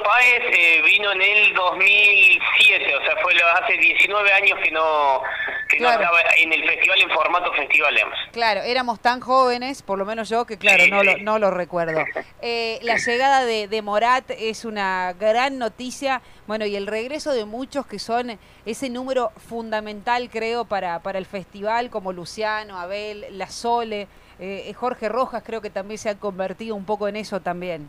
Páez vino en el 2007, o sea, hace 19 años que no Claro, estaba en el festival en formato festival, digamos. claro, éramos tan jóvenes, por lo menos yo, que claro, Sí, sí. no lo recuerdo. La llegada de Morat es una gran noticia, bueno, y el regreso de muchos que son ese número fundamental, creo, para el festival, como Luciano, Abel, La Sole, Jorge Rojas, creo que también se han convertido un poco en eso también.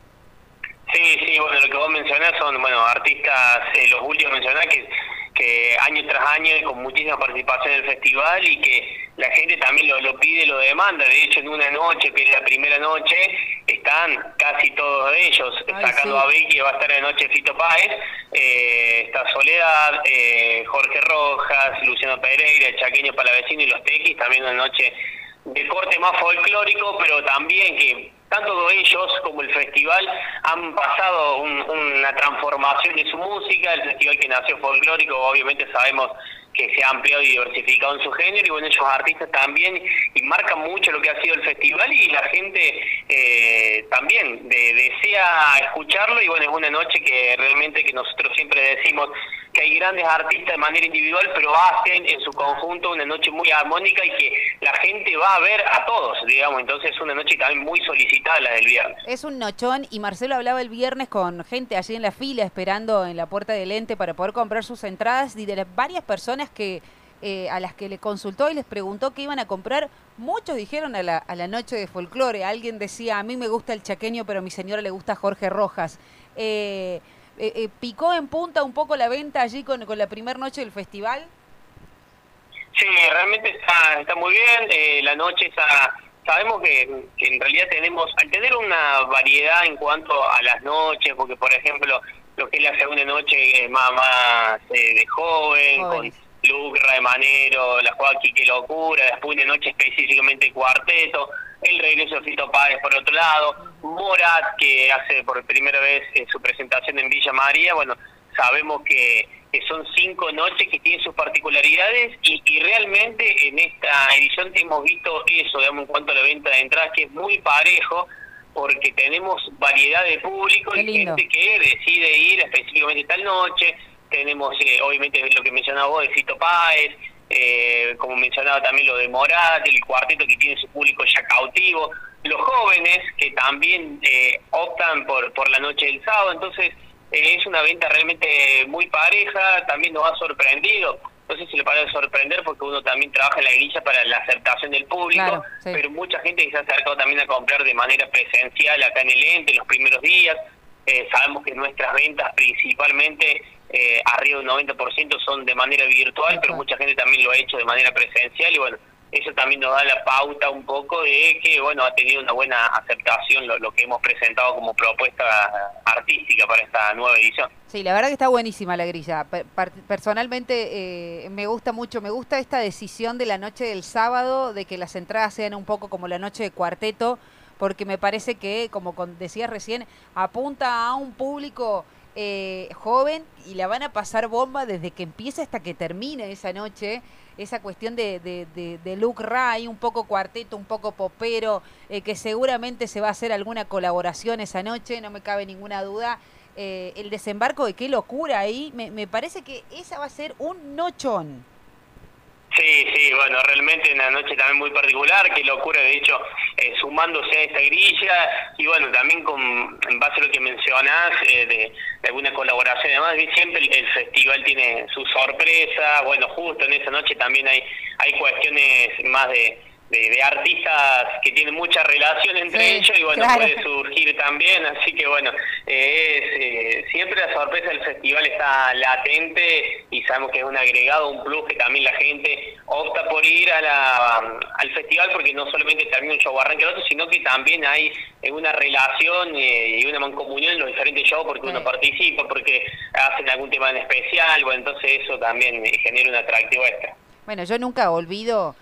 Sí, sí, bueno, lo que vos mencionás son, bueno, artistas, los últimos mencionás que año tras año y con muchísima participación en el festival y que la gente también lo pide, lo demanda. De hecho, en una noche, que es la primera noche, están casi todos ellos, Ay, sacando a sí. Vicky, que va a estar de noche Fito Páez, está Soledad, Jorge Rojas, Luciano Pereira, el Chaqueño Palavecino y los Tequis, también una noche de corte más folclórico, pero también que tanto ellos como el festival han pasado una transformación de su música. El festival que nació folclórico, obviamente sabemos que se ha ampliado y diversificado en su género, y bueno, ellos artistas también, y marcan mucho lo que ha sido el festival, y la gente también desea escucharlo, y bueno, es una noche que realmente, que nosotros siempre decimos que hay grandes artistas de manera individual, pero hacen en su conjunto una noche muy armónica y que la gente va a ver a todos, digamos. Entonces es una noche también muy solicitada la del viernes. Es un nochón y Marcelo hablaba el viernes con gente allí en la fila esperando en la puerta del ente para poder comprar sus entradas y de las varias personas que a las que le consultó y les preguntó qué iban a comprar, muchos dijeron a la noche de folclore. Alguien decía, a mí me gusta el chaqueño, pero a mi señora le gusta Jorge Rojas. ¿Picó en punta un poco la venta allí con la primera noche del festival? Sí, realmente está muy bien. La noche sabemos que en realidad tenemos, al tener una variedad en cuanto a las noches, porque por ejemplo, lo que es la segunda noche más de joven, con Jóvenes. Lucra de Manero, la Joaquín, qué locura, después una noche específicamente cuarteto, el regreso de Fito Páez por otro lado, Morat, que hace por primera vez su presentación en Villa María. Bueno, sabemos que son 5 noches que tienen sus particularidades, y realmente en esta edición hemos visto eso, digamos, en cuanto a la venta de entradas, que es muy parejo, porque tenemos variedad de público Qué y lindo. gente que decide ir específicamente tal noche. Tenemos obviamente lo que mencionaba vos de Fito Páez, como mencionaba también lo de Morat, el cuarteto que tiene su público ya cautivo, los jóvenes que también optan por la noche del sábado. Entonces es una venta realmente muy pareja. También nos ha sorprendido, no sé si le parece sorprender, porque uno también trabaja en la grilla para la aceptación del público, Claro, sí. pero mucha gente que se ha acercado también a comprar de manera presencial acá en el ente los primeros días. Sabemos que nuestras ventas principalmente, arriba del 90% son de manera virtual, pero Virtual. mucha gente también lo ha hecho de manera presencial, y bueno, eso también nos da la pauta un poco de que, bueno, ha tenido una buena aceptación lo que hemos presentado como propuesta artística para esta nueva edición. Sí, la verdad que está buenísima la grilla. Personalmente me gusta mucho, me gusta esta decisión de la noche del sábado, de que las entradas sean un poco como la noche de cuarteto, porque me parece que, como decías recién, apunta a un público joven y la van a pasar bomba desde que empieza hasta que termine esa noche. Esa cuestión de Luke Ray, un poco cuarteto, un poco popero, que seguramente se va a hacer alguna colaboración esa noche, no me cabe ninguna duda. El desembarco de qué locura ahí, me parece que esa va a ser un nochón. Sí, sí, bueno, realmente una noche también muy particular, qué locura, de hecho, sumándose a esta grilla, y bueno, también en base a lo que mencionás, de alguna colaboración. Además, siempre el festival tiene su sorpresa. Bueno, justo en esa noche también hay cuestiones más de artistas que tienen mucha relación entre Sí, ellos, y bueno, claro. puede surgir también. Así que bueno, siempre la sorpresa del festival está latente, y sabemos que es un agregado, un plus, que también la gente opta por ir al festival, porque no solamente termina un show, arranca el otro, sino que también hay una relación y una mancomunión en los diferentes shows, porque uno Sí. participa, porque hacen algún tema en especial. Bueno, entonces eso también genera un atractivo extra. Bueno, yo nunca olvido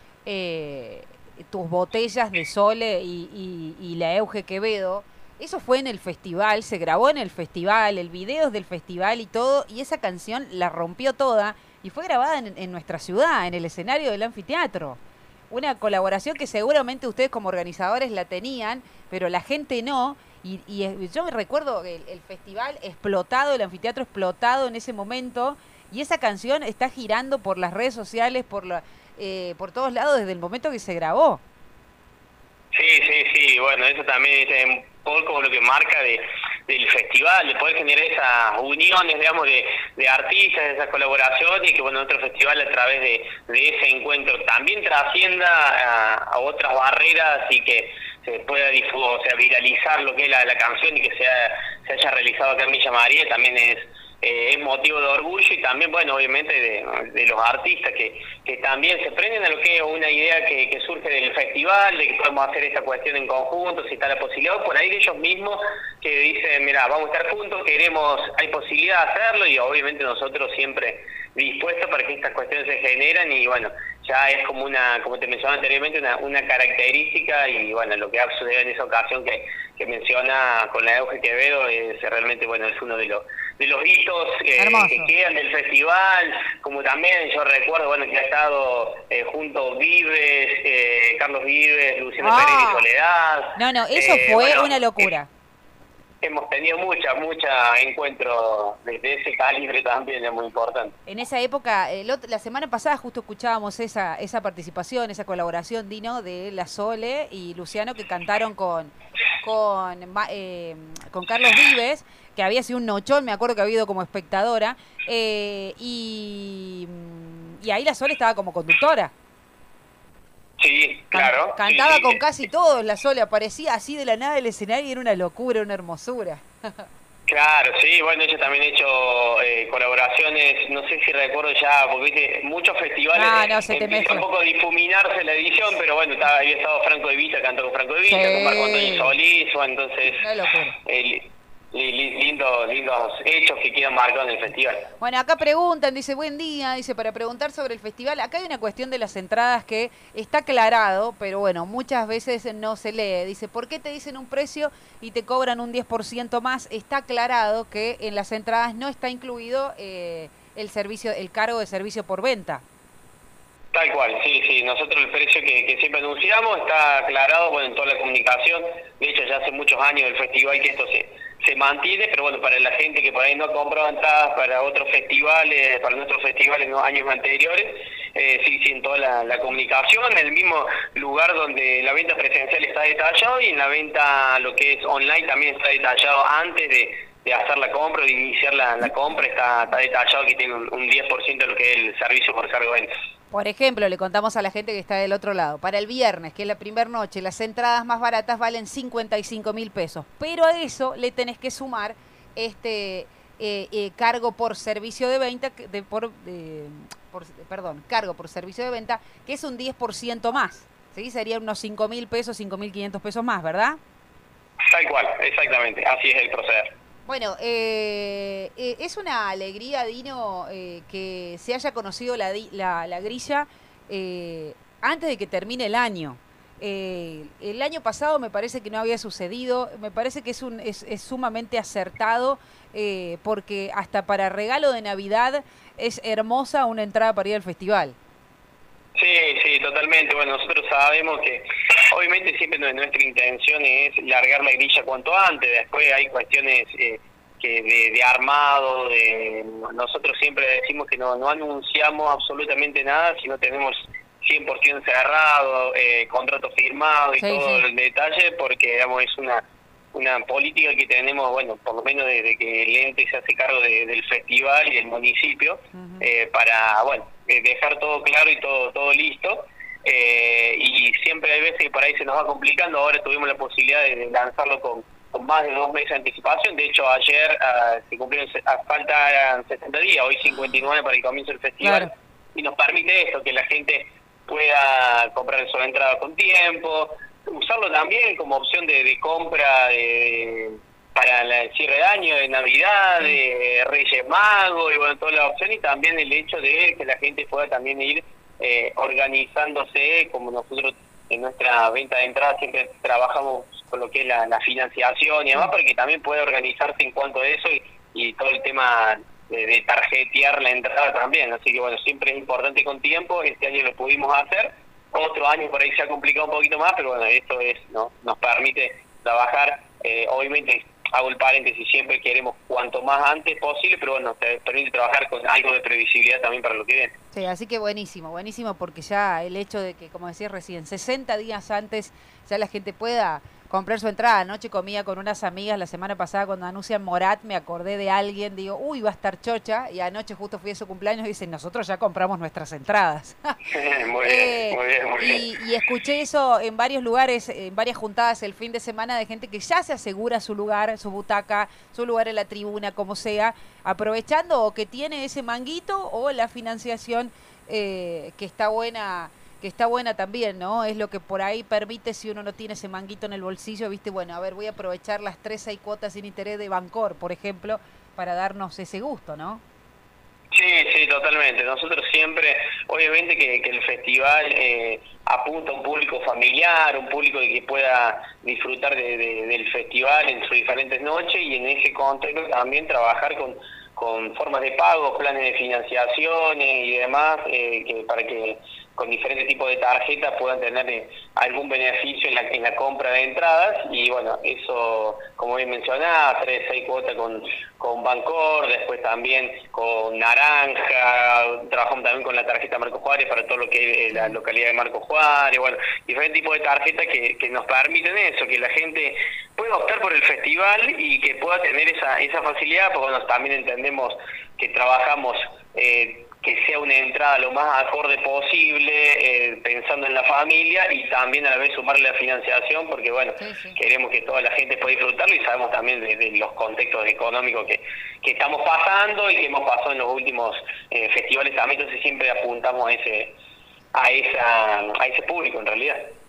tus botellas de Sole y la Euge Quevedo. Eso fue en el festival, se grabó en el festival, el video es del festival y todo, y esa canción la rompió toda y fue grabada en nuestra ciudad, en el escenario del anfiteatro. Una colaboración que seguramente ustedes como organizadores la tenían, pero la gente no, Yo me recuerdo el festival explotado, el anfiteatro explotado en ese momento, y esa canción está girando por las redes sociales, por todos lados desde el momento que se grabó. Sí, bueno, eso también es un poco lo que marca del festival, de poder generar esas uniones, digamos, de artistas, de esas colaboraciones, y que, bueno, otro festival a través de ese encuentro también trascienda a otras barreras y que se pueda viralizar lo que es la canción y que se haya realizado acá en Villa María, también es motivo de orgullo, y también, bueno, obviamente de los artistas que también se prenden a lo que es una idea que surge del festival, de que podemos hacer esta cuestión en conjunto, si está la posibilidad, o por ahí de ellos mismos que dicen, mira, vamos a estar juntos, hay posibilidad de hacerlo, y obviamente nosotros siempre dispuestos para que estas cuestiones se generan, y bueno, ya es como como te mencionaba anteriormente, una característica, y bueno, lo que ha sucedido en esa ocasión que menciona con la Euge Quevedo es realmente, bueno, es uno de los hitos que quedan del festival, como también yo recuerdo, bueno, que ha estado junto Vives, Carlos Vives, Luciano Pereira y Soledad. No, eso fue una locura. Hemos tenido mucha encuentros de ese calibre también, es muy importante. En esa época, la semana pasada justo escuchábamos esa participación, esa colaboración, Dino, de La Sole y Luciano, que cantaron con Carlos Vives, que había sido un nochón, me acuerdo que había ido como espectadora, y ahí La Sole estaba como conductora. Sí, claro. Cantaba con casi todos, La Sole aparecía así de la nada del escenario y era una locura, una hermosura. Claro, sí, bueno, yo también he hecho colaboraciones, no sé si recuerdo ya, porque viste, muchos festivales empieza un poco a difuminarse la edición, pero bueno, había estado Franco de Vita, cantó con Franco de Vita, con Marco Antonio Solís, entonces lindos hechos que quedan marcados en el festival. Bueno, acá preguntan, dice, buen día, dice, para preguntar sobre el festival, acá hay una cuestión de las entradas que está aclarado, pero bueno, muchas veces no se lee. Dice, ¿por qué te dicen un precio y te cobran un 10% más? Está aclarado que en las entradas no está incluido el cargo de servicio por venta. Tal cual, sí, nosotros el precio que siempre anunciamos está aclarado, bueno, en toda la comunicación. De hecho, ya hace muchos años del festival que esto se mantiene, pero bueno, para la gente que por ahí no ha comprado entradas para otros festivales, para nuestros festivales en los años anteriores, sí, en toda la comunicación, en el mismo lugar donde la venta presencial está detallado, y en la venta, lo que es online, también está detallado antes de hacer la compra o de iniciar la compra, está detallado que tiene un 10% de lo que es el servicio por cargo de venta. Por ejemplo, le contamos a la gente que está del otro lado, para el viernes, que es la primera noche, las entradas más baratas valen 55.000 pesos, pero a eso le tenés que sumar cargo por servicio de venta, cargo por servicio de venta, que es un 10% más, ¿sí? Serían unos 5.000 pesos, 5.500 pesos más, ¿verdad? Tal cual, exactamente, así es el proceder. Bueno, es una alegría, Dino, que se haya conocido la grilla antes de que termine el año. El año pasado me parece que no había sucedido, me parece que es sumamente acertado, porque hasta para regalo de Navidad es hermosa una entrada para ir al festival. Sí, totalmente. Bueno, nosotros sabemos que obviamente siempre nuestra intención es largar la grilla cuanto antes. Después hay cuestiones de armado, nosotros siempre decimos que no anunciamos absolutamente nada si no tenemos 100% cerrado, contrato firmado y todo el detalle, porque digamos es una política que tenemos, bueno, por lo menos desde que el ente se hace cargo del festival y del municipio, para, bueno, dejar todo claro y todo listo. Y siempre hay veces que por ahí se nos va complicando. Ahora tuvimos la posibilidad de lanzarlo con más de 2 meses de anticipación. De hecho, ayer se cumplieron, faltan 60 días, hoy 59 para el comienzo del festival. Claro. Y nos permite esto, que la gente pueda comprar su entrada con tiempo, usarlo también como opción de compra para el cierre de año, de Navidad, de Reyes Magos, y bueno, todas las opciones, y también el hecho de que la gente pueda también ir organizándose, como nosotros en nuestra venta de entradas siempre trabajamos con lo que es la financiación y demás, para que también pueda organizarse en cuanto a eso y todo el tema de tarjetear la entrada también. Así que bueno, siempre es importante con tiempo. Este año lo pudimos hacer, otro año por ahí se ha complicado un poquito más, pero bueno, esto nos permite trabajar obviamente hago el paréntesis, siempre queremos cuanto más antes posible, pero bueno, te permite trabajar con algo de previsibilidad también para lo que viene. Sí, así que buenísimo, buenísimo, porque ya el hecho de que, como decías recién, 60 días antes ya la gente pueda comprar su entrada. Anoche comía con unas amigas, la semana pasada cuando anuncian Morat me acordé de alguien, digo, uy, va a estar chocha, y anoche justo fui a su cumpleaños y dicen, nosotros ya compramos nuestras entradas. Muy bien, muy bien, muy bien. Y escuché eso en varios lugares, en varias juntadas el fin de semana de gente que ya se asegura su lugar, su butaca, su lugar en la tribuna, como sea, aprovechando o que tiene ese manguito o la financiación que está buena también, ¿no? Es lo que por ahí permite si uno no tiene ese manguito en el bolsillo, ¿viste? Bueno, a ver, voy a aprovechar las 6 cuotas sin interés de Bancor, por ejemplo, para darnos ese gusto, ¿no? Sí, sí, totalmente. Nosotros siempre, obviamente que el festival apunta a un público familiar, un público que pueda disfrutar del festival en sus diferentes noches y en ese contexto también trabajar con formas de pago, planes de financiaciones y demás, para que con diferentes tipos de tarjetas puedan tener algún beneficio en la compra de entradas. Y bueno, eso, como bien mencionaba, 6 cuotas con Bancor, después también con Naranja, trabajamos también con la tarjeta Marco Juárez para todo lo que es la localidad de Marco Juárez, bueno, diferentes tipos de tarjetas que nos permiten eso, que la gente pueda optar por el festival y que pueda tener esa facilidad, porque bueno, también entendemos que trabajamos que sea una entrada lo más acorde posible, pensando en la familia y también a la vez sumarle la financiación, porque bueno, queremos que toda la gente pueda disfrutarlo y sabemos también de los contextos económicos que estamos pasando y que hemos pasado en los últimos festivales también, entonces siempre apuntamos a ese público en realidad.